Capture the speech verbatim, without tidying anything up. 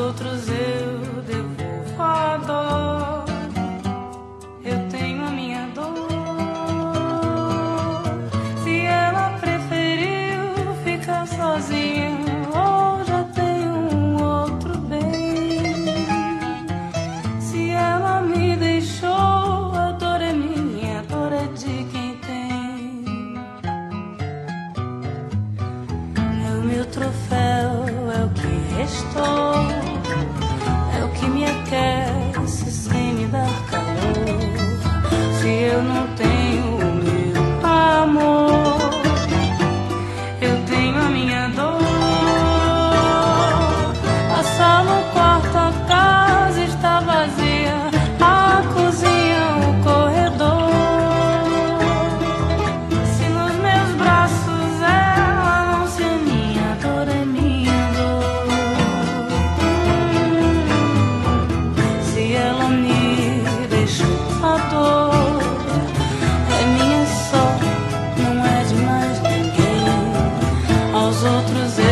outros eu devolvo a dor. Eu tenho a minha dor. Se ela preferiu ficar sozinha ou já tem um outro bem, se ela me deixou, a dor é minha, a dor é de quem tem. É o meu troféu, é o que restou, é o que me aquece sem me dar calor. Se eu não tenho o meu amor, eu tenho a minha dor. A sala, o quarto, a casa está vazia, a cozinha, o corredor. Se nos meus braços ela não se aninha, a dor é minha dor. Se ela me deixou, a dor é minha só, não é de mais ninguém. Aos outros eu